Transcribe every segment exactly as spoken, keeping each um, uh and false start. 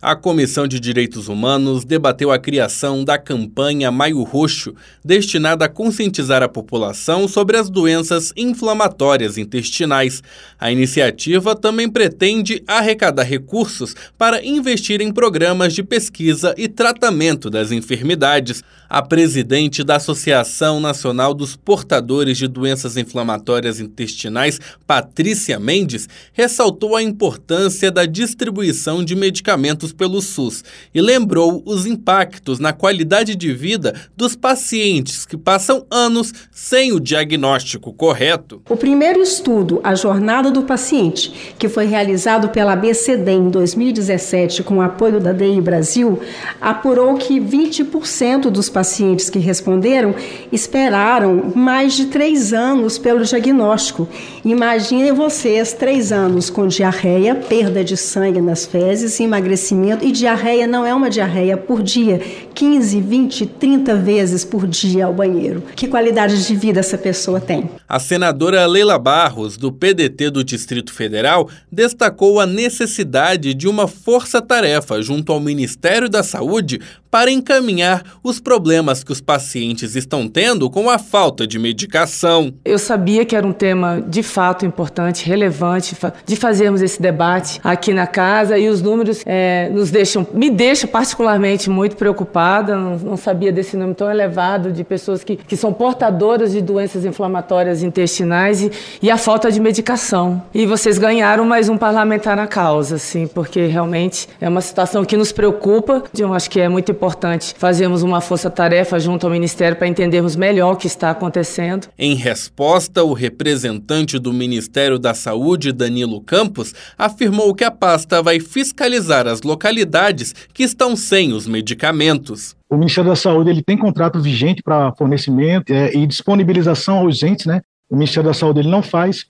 A Comissão de Direitos Humanos debateu a criação da campanha Maio Roxo, destinada a conscientizar a população sobre as doenças inflamatórias intestinais. A iniciativa também pretende arrecadar recursos para investir em programas de pesquisa e tratamento das enfermidades. A presidente da Associação Nacional dos Portadores de Doenças Inflamatórias Intestinais, Patrícia Mendes, ressaltou a importância da distribuição de medicamentos pelo SUS e lembrou os impactos na qualidade de vida dos pacientes que passam anos sem o diagnóstico correto. O primeiro estudo, A Jornada do Paciente, que foi realizado pela A B C D em dois mil e dezessete com o apoio da D I Brasil, apurou que vinte por cento dos pacientes que responderam esperaram mais de três anos pelo diagnóstico. Imaginem vocês, três anos com diarreia, perda de sangue nas fezes, emagrecimento. E diarreia não é uma diarreia por dia, quinze, vinte, trinta vezes por dia ao banheiro. Que qualidade de vida essa pessoa tem? A senadora Leila Barros, do P D T do Distrito Federal, destacou a necessidade de uma força-tarefa junto ao Ministério da Saúde para encaminhar os problemas que os pacientes estão tendo com a falta de medicação. Eu sabia que era um tema de fato importante, relevante, de fazermos esse debate aqui na casa, e os números é, nos deixam, me deixam particularmente muito preocupada. Não, não sabia desse número tão elevado de pessoas que, que são portadoras de doenças inflamatórias intestinais e, e a falta de medicação. E vocês ganharam mais um parlamentar na causa, assim, porque realmente é uma situação que nos preocupa. Eu acho que é muito importante importante fazermos uma força-tarefa junto ao Ministério para entendermos melhor o que está acontecendo. Em resposta, o representante do Ministério da Saúde, Danilo Campos, afirmou que a pasta vai fiscalizar as localidades que estão sem os medicamentos. O Ministério da Saúde ele tem contrato vigente para fornecimento é, e disponibilização aos entes, né? O Ministério da Saúde ele não faz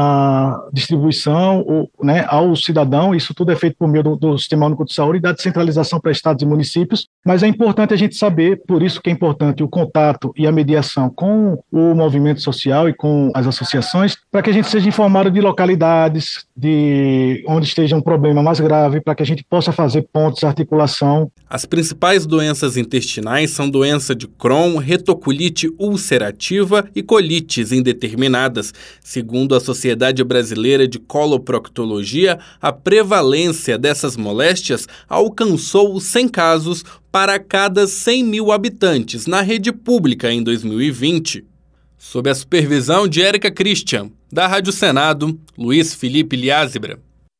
a distribuição ou, né, ao cidadão. Isso tudo é feito por meio do, do Sistema Único de Saúde e da descentralização para estados e municípios, mas é importante a gente saber, por isso que é importante o contato e a mediação com o movimento social e com as associações, para que a gente seja informado de localidades, de onde esteja um problema mais grave, para que a gente possa fazer pontos de articulação. As principais doenças intestinais são doença de Crohn, retocolite ulcerativa e colites indeterminadas. Segundo a Sociedade Brasileira de Coloproctologia, a prevalência dessas moléstias alcançou cem casos para cada cem mil habitantes na rede pública em dois mil e vinte. Sob a supervisão de Érica Christian, da Rádio Senado, Luiz Felipe Liázebra.